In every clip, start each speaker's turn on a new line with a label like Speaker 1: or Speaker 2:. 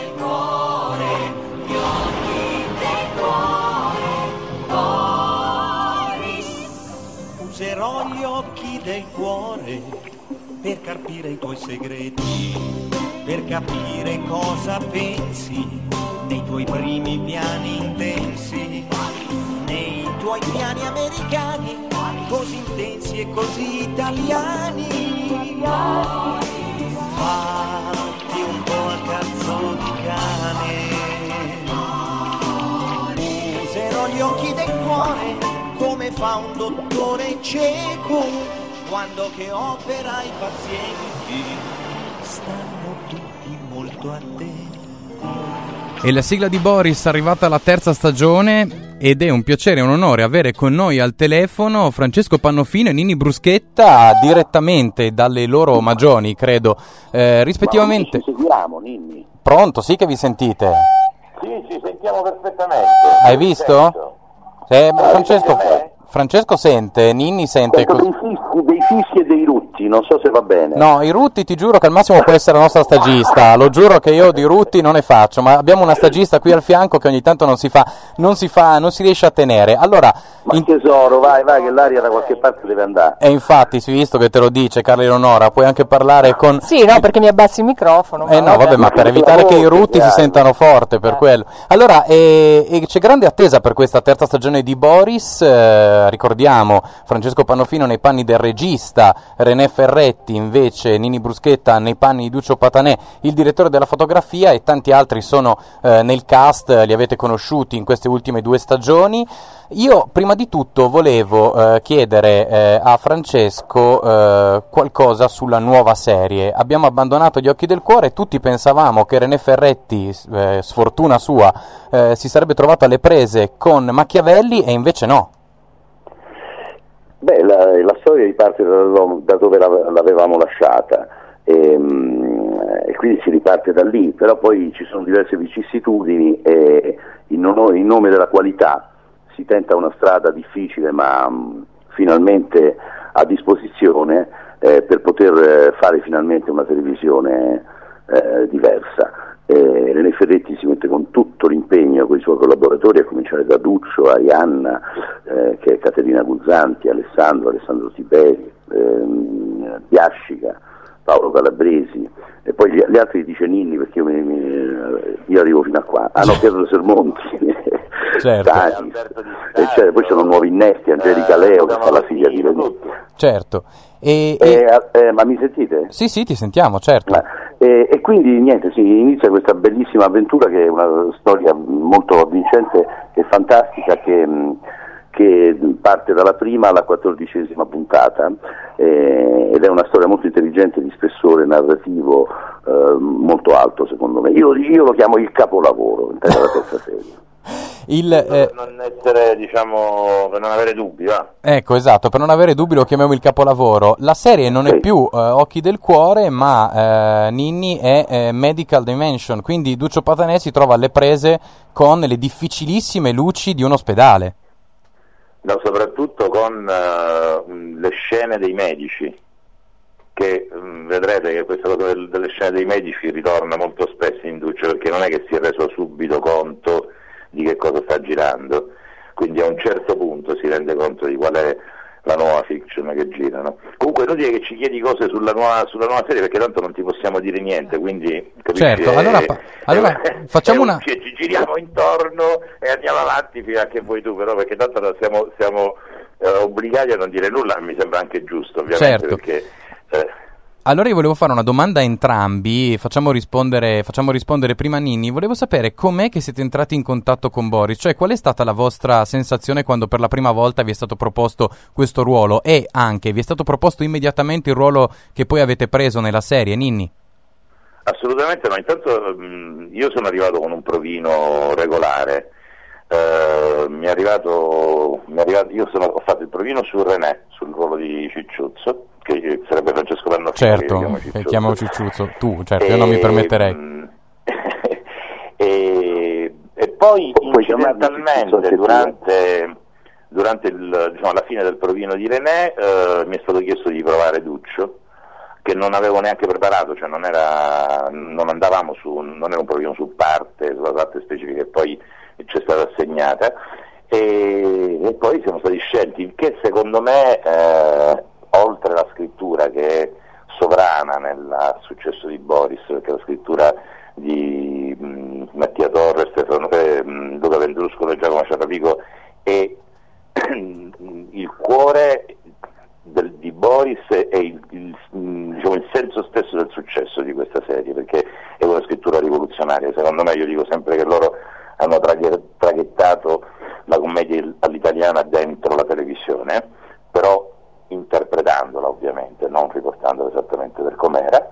Speaker 1: del cuore, gli occhi del cuore, Boris.
Speaker 2: Userò gli occhi del cuore per carpire i tuoi segreti, per capire cosa pensi nei tuoi primi piani intensi, nei tuoi piani americani, così intensi e così italiani. Fatti un po' a cazzo di cane. Userò gli occhi del cuore come fa un dottore cieco quando che opera i pazienti. Stanno tutti molto attenti.
Speaker 3: E la sigla di Boris è arrivata alla terza stagione ed è un piacere e un onore avere con noi al telefono Francesco Pannofino e Ninni Bruschetta direttamente dalle loro magioni, credo, rispettivamente.
Speaker 4: Ma ci seguiamo, Ninni.
Speaker 3: Pronto, sì che vi sentite?
Speaker 4: Sì, ci sentiamo perfettamente.
Speaker 3: Hai visto? Francesco sente, Ninni sente.
Speaker 4: Dei fischi e dei rutti, non so se va bene.
Speaker 3: No, i rutti ti giuro che al massimo può essere la nostra stagista, lo giuro che io di rutti non ne faccio, ma abbiamo una stagista qui al fianco che ogni tanto non si riesce a tenere. Allora,
Speaker 4: tesoro, vai che l'aria da qualche parte deve andare.
Speaker 3: E infatti, si visto che te lo dice Carla Eleonora, puoi anche parlare con...
Speaker 5: Sì, no, perché mi abbassi il microfono.
Speaker 3: No, vabbè, ma per evitare che i rutti si sentano forte, per quello. Allora, c'è grande attesa per questa terza stagione di Boris, ricordiamo Francesco Pannofino nei panni del regista, René Ferretti invece, Ninni Bruschetta nei panni di Duccio Patanè, il direttore della fotografia, e tanti altri sono nel cast, li avete conosciuti in queste ultime 2 stagioni. Io prima di tutto volevo chiedere a Francesco qualcosa sulla nuova serie. Abbiamo abbandonato Gli occhi del cuore, tutti pensavamo che René Ferretti, sfortuna sua, si sarebbe trovato alle prese con Machiavelli e invece no.
Speaker 4: Beh, la storia riparte da dove l'avevamo lasciata e quindi si riparte da lì, però poi ci sono diverse vicissitudini e in nome della qualità si tenta una strada difficile ma finalmente a disposizione per poter fare finalmente una televisione diversa. René Ferretti si mette con tutto l'impegno con i suoi collaboratori, a cominciare da Duccio, Arianna, che è Caterina Guzzanti, Alessandro Tiberi, Biascica, Paolo Calabresi, e poi gli altri dice Ninni perché io arrivo fino a qua. Pietro Sermonti,
Speaker 3: certo.
Speaker 4: Dani, poi sono nuovi innesti, Angelica Leo che fa la figlia di René.
Speaker 3: Certo.
Speaker 4: Ma mi sentite?
Speaker 3: Sì, ti sentiamo, certo.
Speaker 4: E quindi niente, si inizia questa bellissima avventura che è una storia molto avvincente e fantastica che parte dalla prima alla 14ª puntata ed è una storia molto intelligente, di spessore narrativo molto alto secondo me. Io lo chiamo il capolavoro della terza serie.
Speaker 6: Per non essere, per non avere dubbi, va.
Speaker 3: Ecco, esatto, per non avere dubbi lo chiamiamo il capolavoro. La serie non è più Occhi del cuore, ma Ninni è Medical Dimension, quindi Duccio Patanè si trova alle prese con le difficilissime luci di un ospedale.
Speaker 6: No, soprattutto con le scene dei medici, che vedrete che questa cosa delle scene dei medici ritorna molto spesso in Duccio, perché non è che si è reso subito conto di che cosa sta girando, quindi a un certo punto si rende conto di qual è la nuova fiction che gira, no? Comunque non dire che ci chiedi cose sulla nuova serie, perché tanto non ti possiamo dire niente, quindi capisci,
Speaker 3: certo, allora facciamo una...
Speaker 6: ci giriamo intorno e andiamo avanti fino a che vuoi tu, però, perché tanto siamo obbligati a non dire nulla, mi sembra anche giusto, ovviamente,
Speaker 3: certo.
Speaker 6: Perché
Speaker 3: allora io volevo fare una domanda a entrambi, facciamo rispondere prima Ninni. Volevo sapere com'è che siete entrati in contatto con Boris, cioè qual è stata la vostra sensazione quando per la prima volta vi è stato proposto questo ruolo, e anche vi è stato proposto immediatamente il ruolo che poi avete preso nella serie, Ninni?
Speaker 6: Assolutamente no, intanto io sono arrivato con un provino regolare, ho fatto il provino su René, sul ruolo di Cicciuzzo, che sarebbe Francesco Pannofino.
Speaker 3: Certo, che chiamo Cicciuzzo, tu, certo, io non mi permetterei.
Speaker 6: E poi incidentalmente durante la fine del provino di René mi è stato chiesto di provare Duccio, che non avevo neanche preparato, cioè non andava non era un provino su parte, sulla parte specifica che poi ci è stata assegnata, e poi siamo stati scelti, che secondo me, oltre la scrittura che è sovrana nel successo di Boris, perché la scrittura di Mattia Torres, Luca Vendruscolo e Giacomo Ciarrapico è il cuore di Boris e il senso stesso del successo di questa serie, perché è una scrittura rivoluzionaria. Secondo me, io dico sempre che loro hanno traghettato la commedia all'italiana dentro la televisione, però interpretandola ovviamente, non riportandola esattamente per com'era.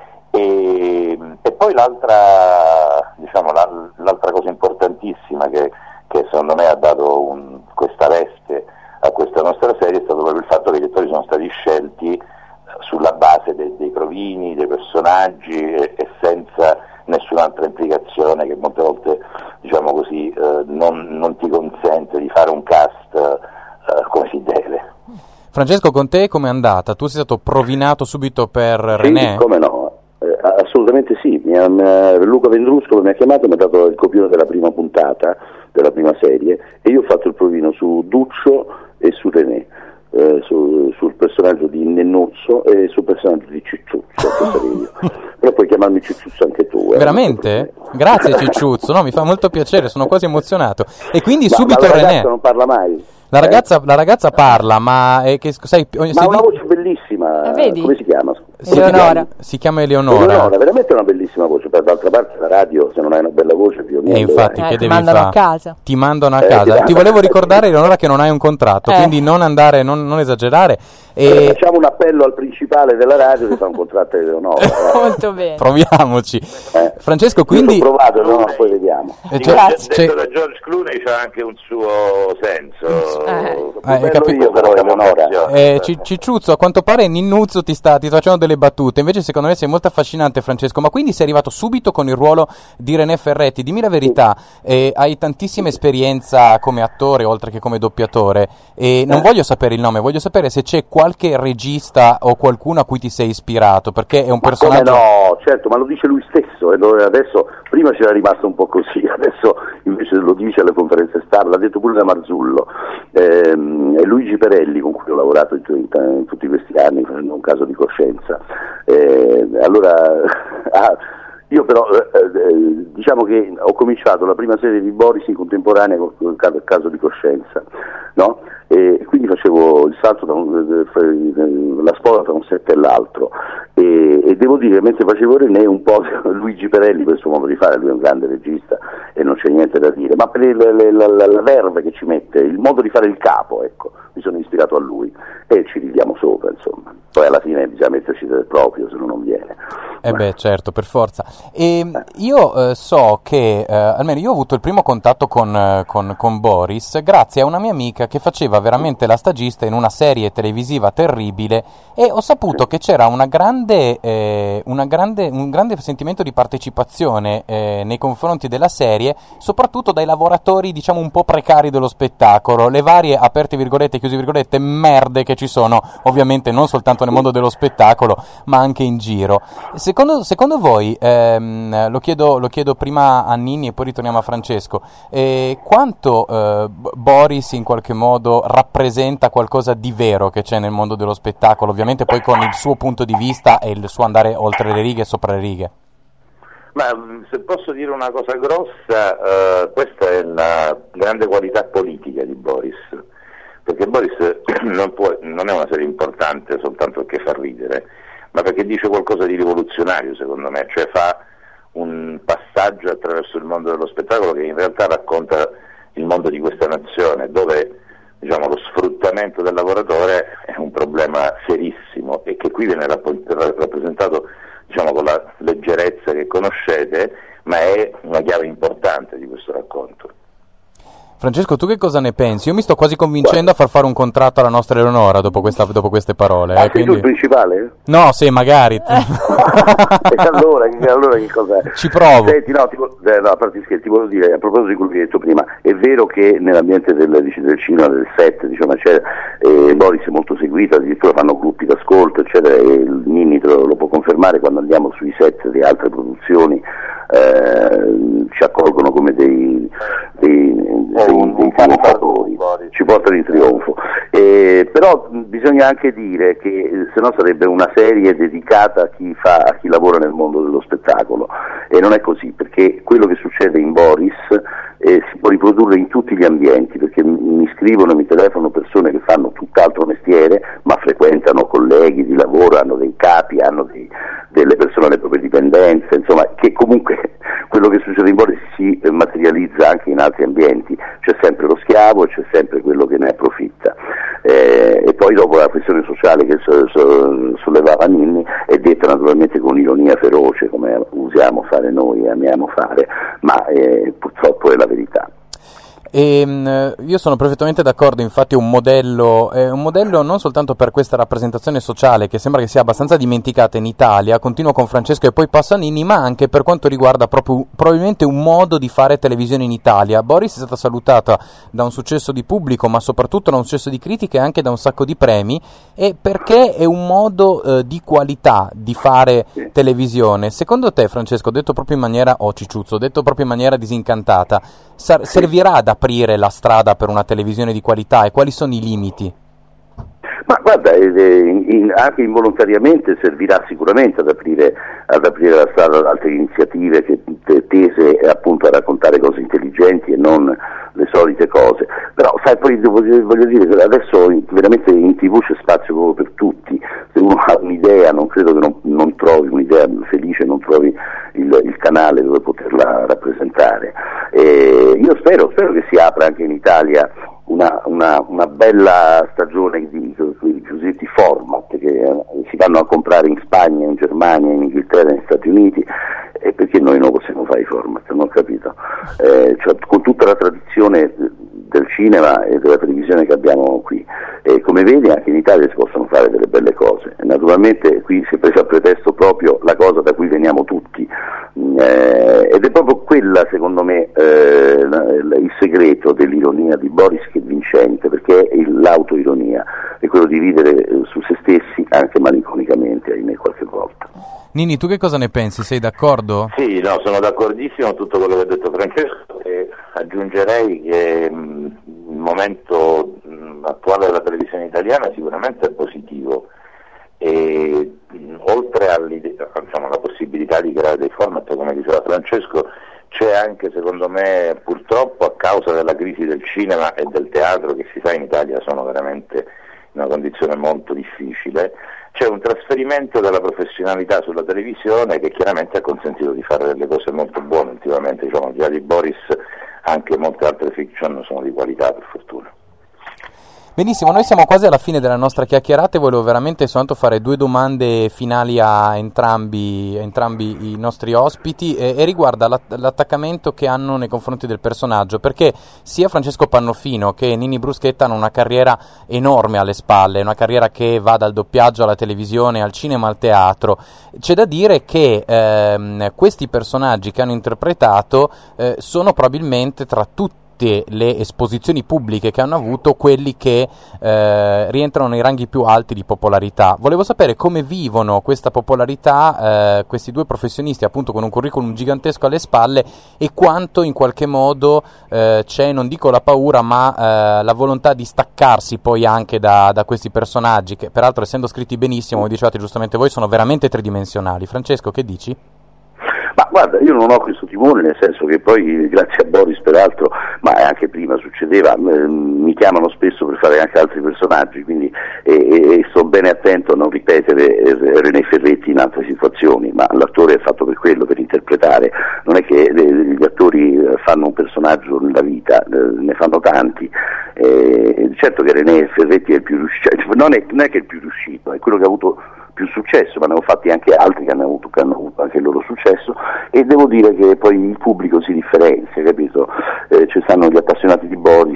Speaker 6: E poi l'altra cosa importantissima che secondo me ha dato questa veste a questa nostra serie è stato proprio il fatto che gli attori sono stati scelti sulla base dei provini, dei personaggi e senza nessun'altra implicazione che molte volte, diciamo così, non ti consente di fare un cast come si deve.
Speaker 3: Francesco, con te com'è andata? Tu sei stato provinato subito per René?
Speaker 4: Sì, come no, assolutamente sì. Luca Vendruscolo mi ha chiamato e mi ha dato il copione della prima puntata, della prima serie, e io ho fatto il provino su Duccio e su René, sul personaggio di Nennuzzo e sul personaggio di Cicciuzzo, però puoi chiamarmi Cicciuzzo anche tu.
Speaker 3: Veramente? Grazie Cicciuzzo, no, mi fa molto piacere, sono quasi emozionato. E quindi subito
Speaker 4: ma la
Speaker 3: René.
Speaker 4: ragazza non parla mai.
Speaker 3: La ragazza parla, ma sai,
Speaker 4: Ma ha una voce bellissima.
Speaker 5: Vedi?
Speaker 4: Come si chiama?
Speaker 5: Eleonora.
Speaker 3: Si chiama Eleonora.
Speaker 4: Eleonora, veramente una bellissima voce. Per d'altra parte la radio, se non hai una bella voce, più o meno.
Speaker 3: Infatti, che
Speaker 5: ti
Speaker 3: devi
Speaker 5: mandano
Speaker 3: fare?
Speaker 5: a casa.
Speaker 3: Ti mandano a casa. Ti volevo ricordare, Eleonora, che non hai un contratto, quindi non andare, non esagerare.
Speaker 4: Facciamo un appello al principale della radio che fa un contratto di Eleonora.
Speaker 5: Molto bene.
Speaker 3: Proviamoci. Francesco, quindi...
Speaker 4: Io ho provato, no, poi vediamo.
Speaker 6: Detto da George Clooney c'ha anche un suo senso.
Speaker 3: Hai capito?
Speaker 4: Io però Eleonora.
Speaker 3: Cicciuzzo, a quanto pare Ninnuzzo ti sta facendo delle battute, invece secondo me sei molto affascinante, Francesco, ma quindi sei arrivato subito con il ruolo di René Ferretti. Dimmi la verità, hai tantissima esperienza come attore oltre che come doppiatore, e non voglio sapere il nome, voglio sapere se c'è qualche regista o qualcuno a cui ti sei ispirato, perché è un personaggio...
Speaker 4: No, certo, ma lo dice lui stesso, e adesso prima c'era rimasto un po' così, adesso invece lo dice alle conferenze stampa, l'ha detto pure da Marzullo. È Luigi Perelli, con cui ho lavorato in tutti questi anni facendo un caso di coscienza. Io però diciamo che ho cominciato la prima serie di Boris in contemporanea con il caso di coscienza, no? E quindi facevo il salto la spola tra un set e l'altro, e devo dire, mentre facevo René, un po' Luigi Perelli, per il suo modo di fare, lui è un grande regista e non c'è niente da dire, ma per la verve che ci mette, il modo di fare il capo, ecco, mi sono ispirato a lui e ci ridiamo sopra, insomma. Poi alla fine bisogna metterci del proprio, se no non viene.
Speaker 3: Beh, certo, per forza. E io so che, almeno io ho avuto il primo contatto con Boris grazie a una mia amica che faceva veramente la stagista in una serie televisiva terribile, e ho saputo che c'era un grande sentimento di partecipazione nei confronti della serie, soprattutto dai lavoratori, diciamo, un po' precari dello spettacolo, le varie, aperte virgolette, chiuse virgolette, merde che ci sono, ovviamente non soltanto nel mondo dello spettacolo, ma anche in giro. Secondo voi, lo chiedo prima a Ninni e poi ritorniamo a Francesco, quanto Boris in qualche modo rappresenta qualcosa di vero che c'è nel mondo dello spettacolo, ovviamente poi con il suo punto di vista e il suo andare oltre le righe e sopra le righe?
Speaker 6: Ma se posso dire una cosa grossa, questa è la grande qualità politica di Boris, perché Boris non è una serie importante soltanto perché fa ridere, ma perché dice qualcosa di rivoluzionario, secondo me, cioè fa un passaggio attraverso il mondo dello spettacolo che in realtà racconta il mondo di questa nazione, dove, diciamo, lo sfruttamento del lavoratore è un problema serissimo e che qui viene rappresentato, diciamo, con la leggerezza che conoscete, ma è una chiave importante di questo racconto.
Speaker 3: Francesco, tu che cosa ne pensi? Io mi sto quasi convincendo a far fare un contratto alla nostra Eleonora dopo queste parole.
Speaker 4: Sei
Speaker 3: quindi...
Speaker 4: tu il principale?
Speaker 3: No, sì, magari.
Speaker 4: E allora che cos'è?
Speaker 3: Ci provo.
Speaker 4: Senti, a parte scherzi, ti volevo dire, a proposito di quello che hai detto prima, è vero che nell'ambiente del cinema, del set, diciamo, Boris è molto seguito, addirittura fanno gruppi d'ascolto, eccetera, e il Ninni lo può confermare quando andiamo sui set di altre produzioni, ci accolgono come dei trionfatori, ci portano in trionfo. Però bisogna anche dire che se no sarebbe una serie dedicata a chi lavora nel mondo dello spettacolo, e non è così, perché quello che succede in Boris si può riprodurre in tutti gli ambienti, perché mi scrivono e mi telefonano persone che fanno tutt'altro mestiere ma frequentano colleghi di lavoro, hanno dei capi, hanno delle persone alle proprie dipendenze, insomma, che comunque quello che succede in Boris si materializza anche in altri ambienti, c'è sempre lo schiavo e c'è sempre quello che ne approfitta. E poi dopo la questione sociale che sollevava Ninni è detta naturalmente con ironia feroce, come usiamo fare noi e amiamo fare, ma purtroppo è la verità.
Speaker 3: Io sono perfettamente d'accordo, infatti è un modello non soltanto per questa rappresentazione sociale che sembra che sia abbastanza dimenticata in Italia, continuo con Francesco e poi passo a Ninni, ma anche per quanto riguarda proprio probabilmente un modo di fare televisione in Italia. Boris è stata salutata da un successo di pubblico, ma soprattutto da un successo di critica e anche da un sacco di premi, e perché è un modo di qualità di fare televisione. Secondo te, Francesco, detto proprio in maniera Cicciuzzo, detto proprio in maniera disincantata, servirà ad aprire la strada per una televisione di qualità, e quali sono i limiti?
Speaker 4: Ma guarda, anche involontariamente servirà sicuramente ad aprire la strada ad altre iniziative tese appunto a raccontare cose intelligenti e non le solite cose. Però sai, poi voglio dire, adesso veramente in TV c'è spazio proprio per tutti. Se uno ha un'idea, non credo che non trovi un'idea felice, non trovi il canale dove poterla rappresentare. Io spero che si apra anche in Italia una bella stagione di cosiddetti format che si vanno a comprare in Spagna, in Germania, in Inghilterra, negli Stati Uniti, e perché noi non possiamo fare i format? Non ho capito. Cioè, con tutta la tradizione del cinema e della televisione che abbiamo qui, e come vedi anche in Italia si possono fare delle belle cose, e naturalmente qui si è presa a pretesto proprio la cosa da cui veniamo tutti, ed è proprio quella secondo me il segreto dell'ironia di Boris, che è vincente, perché è l'autoironia, è quello di ridere su se stessi anche malinconicamente, ahimè, qualche volta.
Speaker 3: Ninni, tu che cosa ne pensi? Sei d'accordo?
Speaker 6: Sì, no, sono d'accordissimo con tutto quello che ha detto Francesco, e aggiungerei che il momento attuale della televisione italiana sicuramente è positivo, e oltre alla possibilità di creare dei format, come diceva Francesco, c'è anche, secondo me, purtroppo, a causa della crisi del cinema e del teatro, che si sa in Italia sono veramente in una condizione molto difficile, c'è un trasferimento della professionalità sulla televisione che chiaramente ha consentito di fare delle cose molto buone ultimamente. Diciamo, al di là di Boris anche molte altre fiction sono di qualità, per fortuna.
Speaker 3: Benissimo, noi siamo quasi alla fine della nostra chiacchierata e volevo veramente soltanto fare due domande finali a entrambi i nostri ospiti, e riguarda l'attaccamento che hanno nei confronti del personaggio, perché sia Francesco Pannofino che Ninni Bruschetta hanno una carriera enorme alle spalle, una carriera che va dal doppiaggio alla televisione, al cinema, al teatro. C'è da dire che questi personaggi che hanno interpretato sono probabilmente, tra tutti le esposizioni pubbliche che hanno avuto, quelli che rientrano nei ranghi più alti di popolarità. Volevo sapere come vivono questa popolarità questi due professionisti, appunto con un curriculum gigantesco alle spalle, e quanto in qualche modo c'è, non dico la paura, ma la volontà di staccarsi poi anche da questi personaggi, che peraltro, essendo scritti benissimo, come dicevate giustamente voi, sono veramente tridimensionali. Francesco, che dici?
Speaker 4: Ma guarda, io non ho questo timore, nel senso che poi, grazie a Boris peraltro, ma anche prima succedeva, mi chiamano spesso per fare anche altri personaggi, quindi e sto bene attento a non ripetere René Ferretti in altre situazioni, ma l'attore è fatto per quello, per interpretare. Non è che gli attori fanno un personaggio nella vita, ne fanno tanti. Certo che René Ferretti è il più riuscito, non è che è il più riuscito, è quello che ha avuto più successo, ma ne ho fatti anche altri che hanno avuto anche il loro successo, e devo dire che poi il pubblico si differenzia, capito? Ci stanno gli appassionati di Boris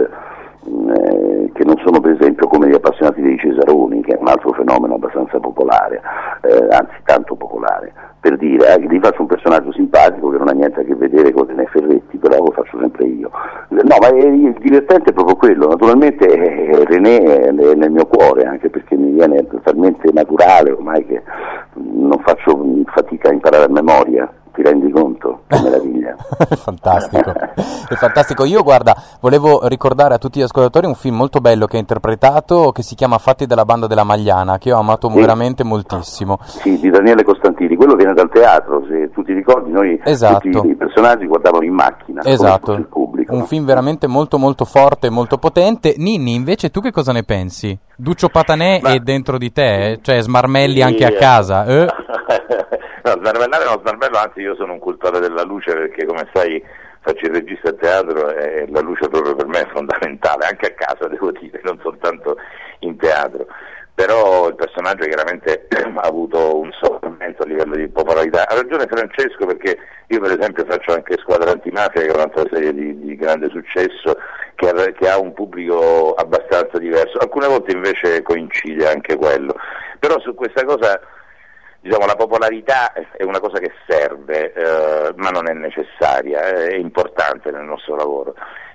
Speaker 4: che non sono per esempio come gli appassionati dei Cesaroni, che è un altro fenomeno abbastanza popolare, anzi tanto popolare, per dire gli faccio un personaggio simpatico che non ha niente a che vedere con René Ferretti, però lo faccio sempre io. No, ma il divertente è proprio quello, naturalmente René è nel mio cuore, anche perché mi viene totalmente naturale ormai, che non faccio fatica a imparare a memoria, ti rendi conto? Che meraviglia.
Speaker 3: È fantastico, è fantastico. Io guarda, volevo ricordare a tutti gli ascoltatori un film molto bello che hai interpretato, che si chiama Fatti della banda della Magliana, che io ho amato veramente moltissimo.
Speaker 4: Sì, di Daniele Costantini, quello viene dal teatro, se tu ti ricordi, noi tutti i personaggi guardavano in macchina,
Speaker 3: esatto,
Speaker 4: il pubblico.
Speaker 3: Un film veramente molto molto forte e molto potente. Ninni, invece tu che cosa ne pensi? Duccio Patanè è dentro di te? Cioè smarmelli anche a casa?
Speaker 6: No, smarmellare non smarmello, anzi io sono un cultore della luce perché come sai faccio il regista a teatro e la luce proprio per me è fondamentale, anche a casa devo dire, non soltanto in teatro. Però il personaggio chiaramente ha avuto un sopravvento a livello di popolarità. Ha ragione Francesco, perché io per esempio faccio anche Squadra Antimafia, che è un'altra serie di grande successo, che ha un pubblico abbastanza diverso. Alcune volte invece coincide anche quello. Però su questa cosa, diciamo, la popolarità è una cosa che serve, ma non è necessaria, è importante nel nostro lavoro.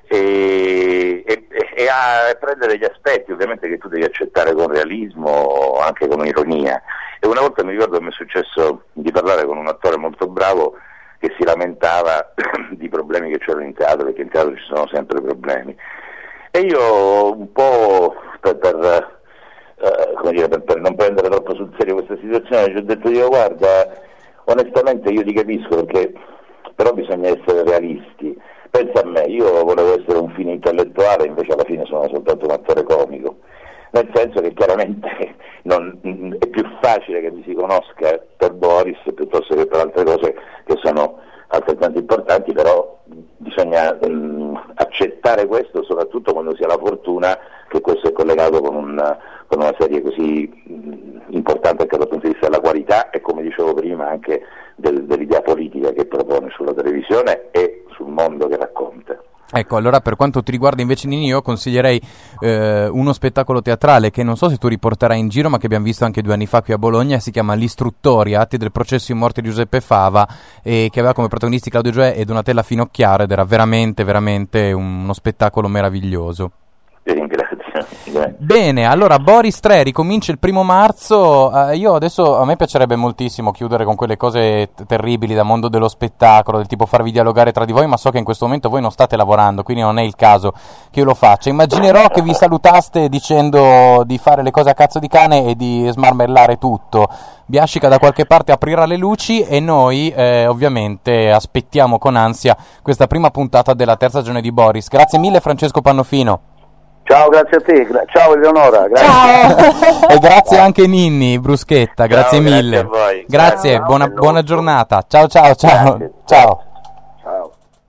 Speaker 6: E a prendere gli aspetti ovviamente che tu devi accettare con realismo, anche con ironia. E una volta mi ricordo che mi è successo di parlare con un attore molto bravo che si lamentava di problemi che c'erano in teatro, perché in teatro ci sono sempre problemi, e io un po' per non prendere troppo sul serio questa situazione ci ho detto: io guarda, onestamente io ti capisco, perché però bisogna essere realisti. Pensa a me, io volevo essere un fine intellettuale, invece alla fine sono soltanto un attore comico, nel senso che chiaramente è più facile che mi si conosca per Boris piuttosto che per altre cose che sono altrettanto importanti, però bisogna accettare questo, soprattutto quando si ha la fortuna che questo è collegato con una serie così importante anche dal punto di vista della qualità e, come dicevo prima, anche dell'idea politica che propone sulla televisione e sul mondo che racconta.
Speaker 3: Ecco, allora per quanto ti riguarda invece Nini, io consiglierei uno spettacolo teatrale che non so se tu riporterai in giro, ma che abbiamo visto anche 2 anni fa qui a Bologna. Si chiama L'Istruttoria, atti del processo in morte di Giuseppe Fava, e che aveva come protagonisti Claudio Gioè e Donatella Finocchiaro, ed era veramente veramente uno spettacolo meraviglioso.
Speaker 6: Ti ringrazio.
Speaker 3: Bene, allora Boris 3 ricomincia il 1° marzo. Io adesso, a me piacerebbe moltissimo chiudere con quelle cose terribili da mondo dello spettacolo, del tipo farvi dialogare tra di voi, ma so che in questo momento voi non state lavorando, quindi non è il caso che io lo faccia. Immaginerò che vi salutaste dicendo di fare le cose a cazzo di cane e di smarmellare tutto. Biascica da qualche parte aprirà le luci e noi ovviamente aspettiamo con ansia questa prima puntata della terza stagione di Boris. Grazie mille Francesco Pannofino.
Speaker 4: Ciao, grazie a te, ciao Eleonora, grazie.
Speaker 5: Ciao.
Speaker 3: E grazie anche Ninni Bruschetta, grazie
Speaker 6: Ciao,
Speaker 3: mille.
Speaker 6: grazie a voi.
Speaker 3: Grazie,
Speaker 4: Ciao,
Speaker 3: buona giornata. Ciao.
Speaker 4: Grazie.
Speaker 3: Ciao.